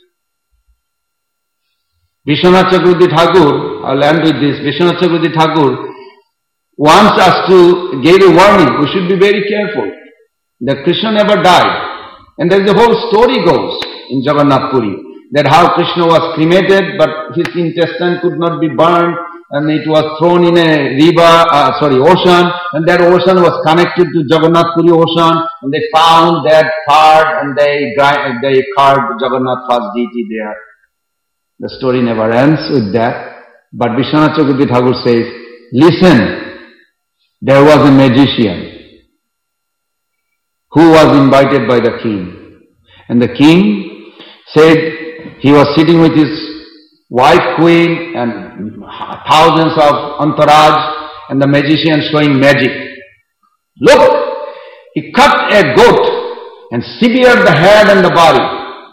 Vishwanath Chakravarti Thakur, I'll end with this, Vishwanath Chakravarti Thakur wants us to give a warning, we should be very careful. That Krishna never died. And there is a whole story goes in Jagannath Puri, that how Krishna was cremated, but his intestine could not be burned, and it was thrown in a river, uh, sorry, ocean, and that ocean was connected to Jagannath Puri ocean, and they found that part, and they they carved Jagannath first deity there. The story never ends with that. But Vishwanath Chakravarti Thakur says, listen, there was a magician who was invited by the king. And the king said he was sitting with his wife queen and thousands of entourage, and the magician showing magic. Look, he cut a goat and severed the head and the body.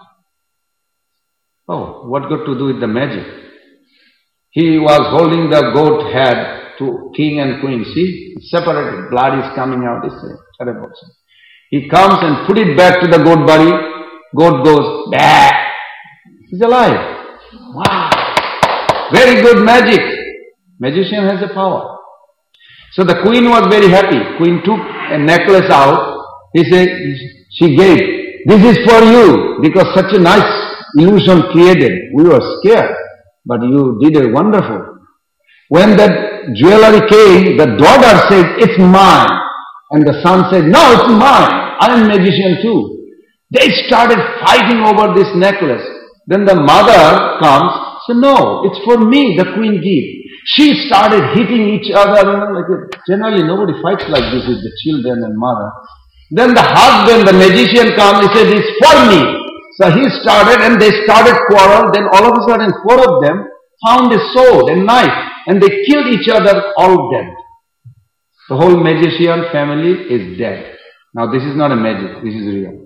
Oh, what got to do with the magic? He was holding the goat head to king and queen. See, it's separated. Blood is coming out. It's a terrible thing. He comes and put it back to the goat body. Goat goes, bah! He's alive. Wow! Very good magic. Magician has a power. So the queen was very happy. Queen took a necklace out. He said, she gave, this is for you, because such a nice illusion created. We were scared, but you did a wonderful. When that jewelry came, the daughter said, it's mine. And the son said, no, it's mine. I am magician too. They started fighting over this necklace. Then the mother comes, said, no, it's for me, the queen gave. She started hitting each other. You know, like a, generally nobody fights like this with the children and mother. Then the husband, the magician comes, he said, it's for me. So he started and they started quarrel. Then all of a sudden four of them found a sword and knife and they killed each other, all dead. The whole magician family is dead. Now this is not a magic, this is real.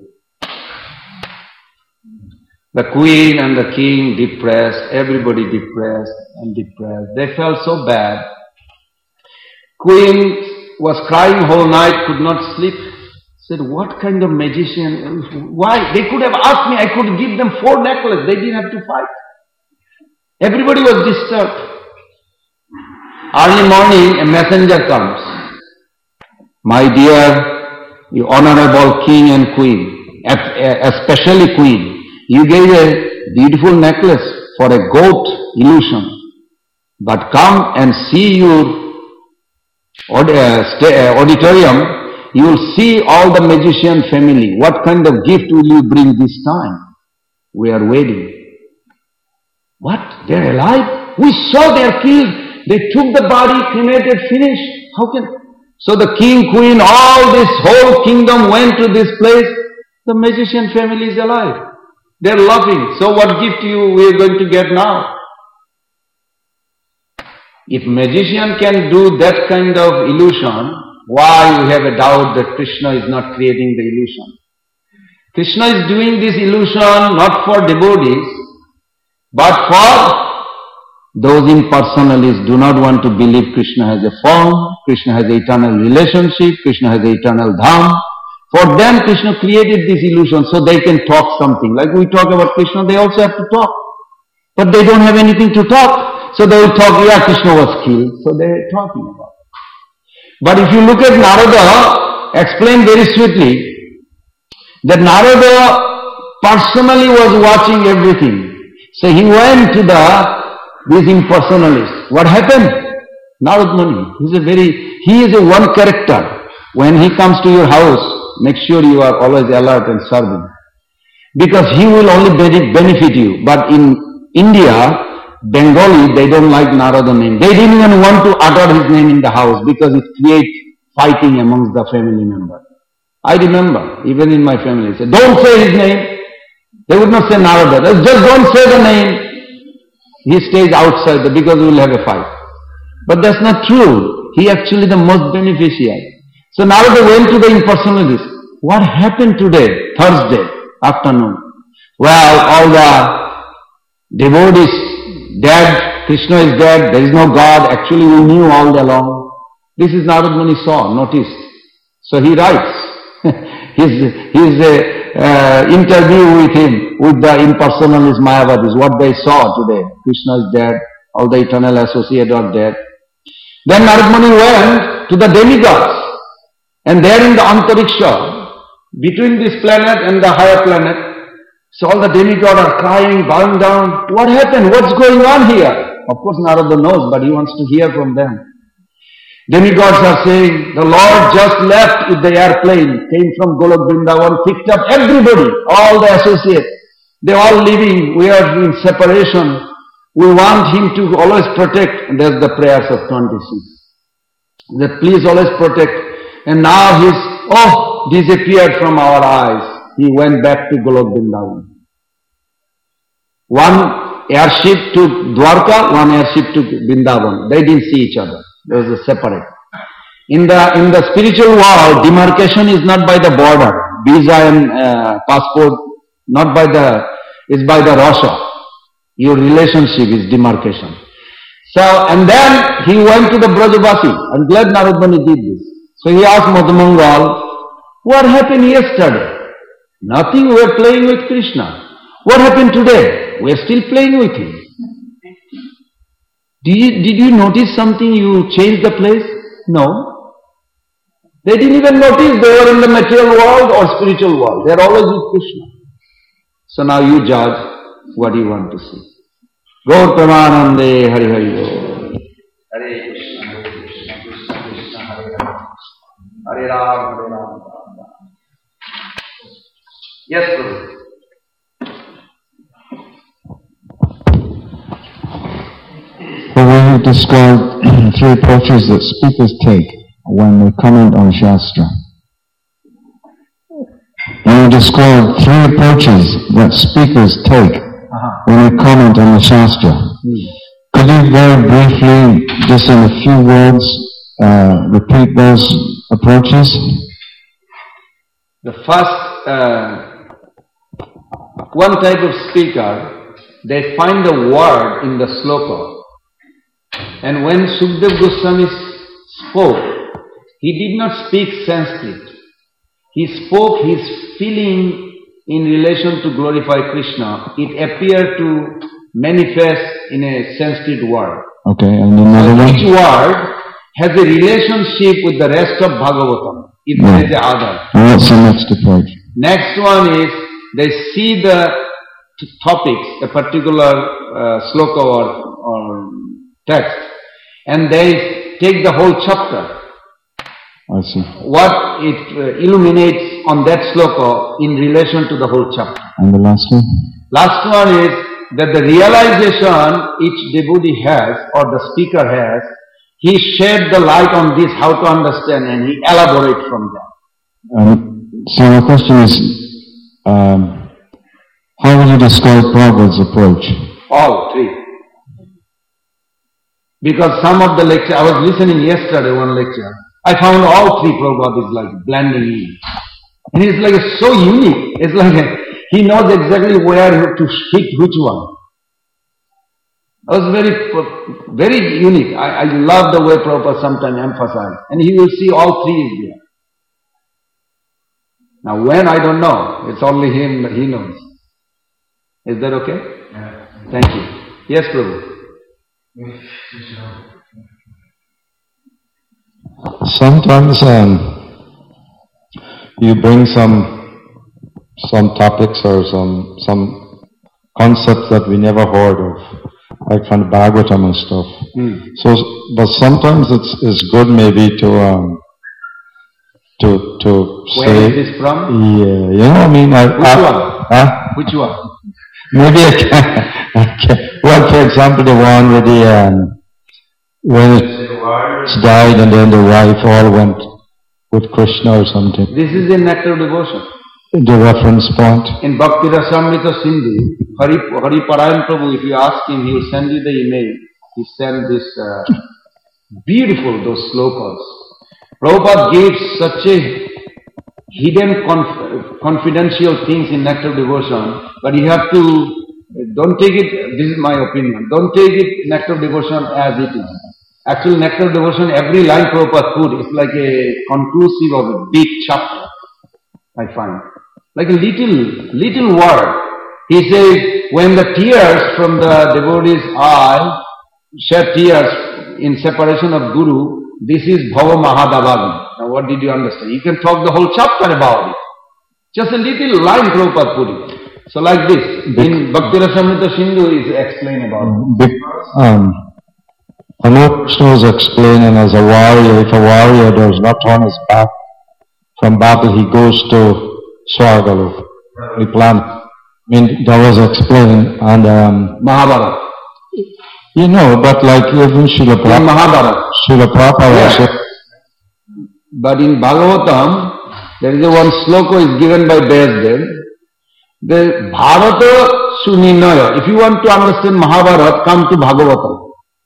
The queen and the king depressed, everybody depressed and depressed. They felt so bad. Queen was crying whole night, could not sleep. Said, what kind of magician? Why? They could have asked me, I could give them four necklaces. They didn't have to fight. Everybody was disturbed. Early morning, a messenger comes. My dear, you honorable king and queen, especially queen, you gave a beautiful necklace for a goat illusion. But come and see your auditorium. You will see all the magician family. What kind of gift will you bring this time? We are waiting. What? They're alive? We saw they're killed. They took the body, cremated, finished. How can... So the king, queen, all this whole kingdom went to this place. The magician family is alive. They're laughing. So what gift you we are going to get now? If magician can do that kind of illusion, why you have a doubt that Krishna is not creating the illusion? Krishna is doing this illusion not for devotees, but for those impersonalists do not want to believe Krishna has a form, Krishna has an eternal relationship, Krishna has an eternal dham. For them, Krishna created this illusion so they can talk something. Like we talk about Krishna, they also have to talk. But they don't have anything to talk. So they will talk, yeah, Krishna was killed. So they are talking about it. But if you look at Narada, explained very sweetly, that Narada personally was watching everything. So he went to the these impersonalists. What happened? Narad Muni, he's a very, he is a one character. When he comes to your house, make sure you are always alert and serving. Because he will only benefit you. But in India, Bengali, they don't like Narada name. They didn't even want to utter his name in the house because it creates fighting amongst the family members. I remember, even in my family, say, don't say his name. They would not say Narada. Just don't say the name. He stays outside because we will have a fight. But that's not true. He actually the most beneficiary. So Narada went to the impersonalist. What happened today, Thursday afternoon? Well, all the devotees dead, Krishna is dead, there is no God. Actually we knew all along. This is Narad Muni saw, noticed. So he writes his, his uh, uh, interview with him, with the impersonalist Mayavadis, what they saw today. Krishna is dead, all the eternal associates are dead. Then Narad Muni went to the demigods. And there in the Antariksha, between this planet and the higher planet, so all the demigods are crying, bowing down. What happened? What's going on here? Of course Narada knows, but he wants to hear from them. Demigods are saying, the Lord just left with the airplane, came from Golok Vrindavan, picked up everybody, all the associates. They are all living, we are in separation. We want him to always protect. And that's the prayers of twenty-six. That please always protect. And now he's, oh, disappeared from our eyes. He went back to Golok Vrindavan. One airship to Dwarka, one airship to Vrindavan. They didn't see each other. They was a separate. In the, in the spiritual world, demarcation is not by the border. Visa and uh, passport, not by the, it's by the Rasha. Your relationship is demarcation. So, and then he went to the Brajavasi. I'm glad Narad Muni did this. So he asked Madhamangal, what happened yesterday? Nothing, we were playing with Krishna. What happened today? We are still playing with him. Did you, did you notice something? You changed the place? No. They didn't even notice they were in the material world or spiritual world. They are always with Krishna. So now you judge what you want to see. Gaur Pramanande Hari Hari Gaur. Hare Krishna, Hare Krishna, Krishna Krishna, Hare Hare. Hare Ram, Hare Ram, Ram Ram. Yes, Prabhu. Well, we have described three approaches that speakers take when they comment on Shastra. And we described three approaches that speakers take uh-huh. when they comment on the Shastra. Hmm. Could you very briefly, just in a few words, uh, repeat those approaches? The first, uh, one type of speaker, they find the word in the sloka. And when Sukdev Goswami spoke, he did not speak Sanskrit. He spoke his feeling in relation to glorify Krishna. It appeared to manifest in a Sanskrit word. Okay, and another so one? Each word has a relationship with the rest of Bhagavatam. It yeah. has the other. And what's the next approach? Next one is, they see the t- topics, a particular uh, sloka or, or text, and they take the whole chapter. I see. What it uh, illuminates on that sloka in relation to the whole chapter. And the last one? Last one is that the realization each devotee has or the speaker has, he shed the light on this, how to understand, and he elaborates from that. Um, so my question is, um, how would you describe Prabhupada's approach? All three. Because some of the lecture, I was listening yesterday one lecture, I found all three Prabhupada is like blending in. And it's like so unique. It's like a, he knows exactly where to hit which one. It was very, very unique. I, I love the way Prabhupada sometimes emphasizes. And he will see all three is there. Now when, I don't know. It's only him that he knows. Is that okay? Yeah. Thank you. Yes, Prabhu. Sometimes um, you bring some some topics or some some concepts that we never heard of, like from the Bhagavatam and stuff. Hmm. So, but sometimes it's it's good maybe to um, to to Where say. is this from? Yeah, you know, I mean, I, Which I, one? Huh? Which one? Maybe I can, I can. Well, for example, the one with the um, when it died and then the wife all went with Krishna or something. This is in Nectar of Devotion. The reference point. In Bhakti Rasamrita Sindhu, Hari, Hari Parayan Prabhu, if you ask him, he will send you the email. He sent this uh, beautiful, those slokas. Prabhupada gave such a hidden conf- confidential things in Nectar of Devotion, but you have to, don't take it, this is my opinion, don't take it Nectar of Devotion as it is. Actually, Nectar of Devotion, every line Prabhupada put is like a conclusive of a big chapter, I find. Like a little, little word. He says, when the tears from the devotee's eye shed tears in separation of Guru, this is Bhava Mahadavagi. Now what did you understand? You can talk the whole chapter about it. Just a little line Prabhupada put it. So like this, in Bhakti Rasamrita Sindhu is explained about it. Um, I know Krishna was explaining as a warrior, if a warrior does not turn his back from battle, he goes to Swargalok, the planet. I mean, that was explained, and um, Mahabharata. you know, but like even Srila In Prabhupada, Mahabharata. Srila Prabhupada Yeah. also, But in Bhagavatam, there is a one sloka is given by Vyasdev. The Bharata Suninaya. If you want to understand Mahabharata, come to Bhagavatam.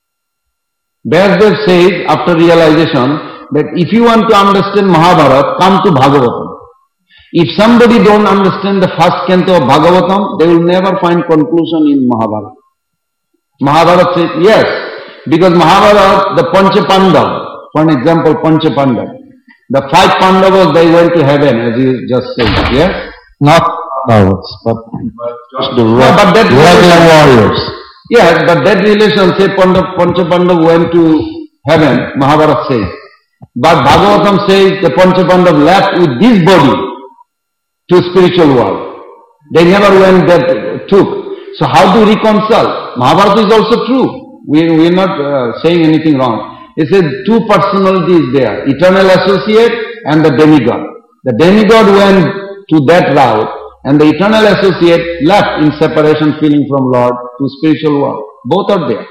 Vyasdev says, after realization, that if you want to understand Mahabharata, come to Bhagavatam. If somebody don't understand the first canto of Bhagavatam, they will never find conclusion in Mahabharata. Mahabharata says, yes, because Mahabharata, the Pancha Pandav, for an example, Pancha Pandav, the five Pandavas, they went to heaven, as you just said, yes? not ours, but just the No, reg- but that regular warriors. Yes, but that relation, say Pandav, Pancha Pandav went to heaven, Mahabharata says. But Bhagavatam says the Pancha Pandav left with this body to spiritual world. They never went that took. So how to reconcile? Mahabharata is also true. We, we are not uh, saying anything wrong. It says two personalities there, eternal associate and the demigod. The demigod went to that route and the eternal associate left in separation feeling from Lord to spiritual world. Both are there.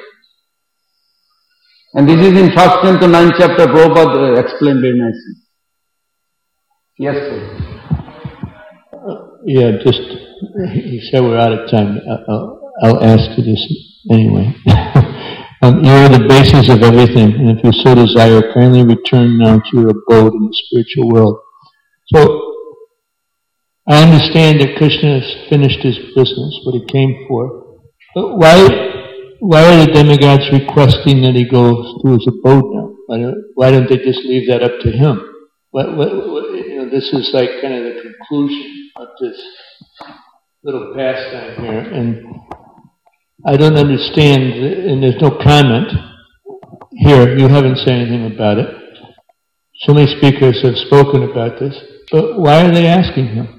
And this is in first canto ninth chapter, Prabhupada uh, explained very nicely. Yes, sir. Yeah, just, he said we're out of time. I'll, I'll ask you this anyway. um, you are the basis of everything, and if you so desire, kindly return now to your abode in the spiritual world. So, I understand that Krishna has finished his business, what he came for. But why, why are the demigods requesting that he go to his abode now? Why don't, why don't they just leave that up to him? What, what, what, you know, this is like kind of the conclusion of this little pastime here, and I don't understand, and there's no comment here, you haven't said anything about it. So many speakers have spoken about this, but why are they asking him?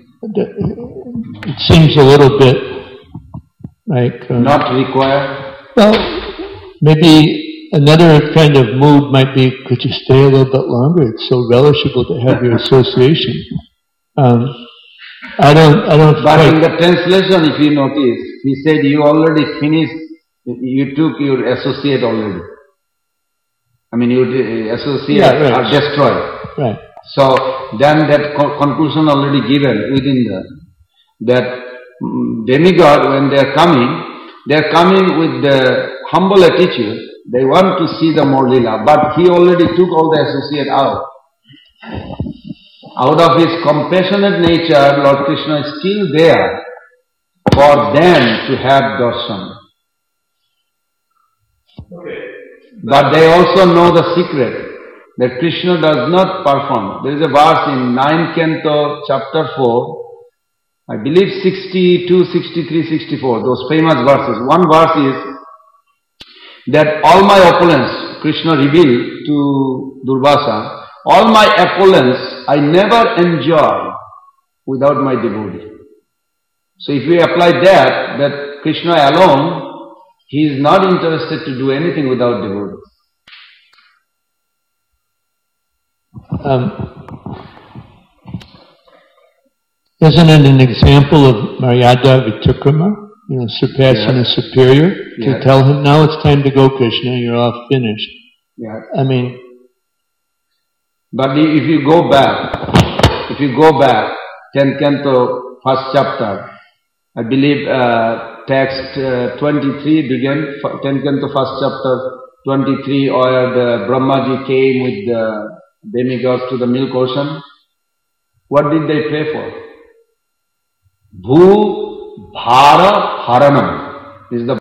It seems a little bit like... Um, Not required. Well, maybe another kind of mood might be, could you stay a little bit longer? It's so relishable to have your association. Um, I don't, I don't... But quite, in the translation, if you notice, he said you already finished, you took your associate already. I mean, your associate Yeah, right. are destroyed. right. So then that co- conclusion already given within the, that mm, demigod, when they are coming, they are coming with the humble attitude They want to see the more lila, but he already took all the associate out. Out of his compassionate nature, Lord Krishna is still there for them to have darshan. Okay. But they also know the secret that Krishna does not perform. There is a verse in ninth Canto, chapter four, I believe sixty-two, sixty-three, sixty-four, those famous verses. One verse is that all my opulence, Krishna revealed to Durvasa, all my opulence I never enjoy without my devotee. So if we apply that, that Krishna alone, he is not interested to do anything without devotees. Um, isn't it an example of Maryada Vitikrama? You know, surpassing Yes. a superior to Yes. tell him, now it's time to go, Krishna, you're all finished. Yeah. I mean, But if you go back, if you go back, tenth Canto, first chapter, I believe uh, text uh, twenty-three began, tenth Canto, first chapter, twenty-three, where the Brahmaji came with the demigods to the milk ocean. What did they pray for? Bhu Bhara Haranam is the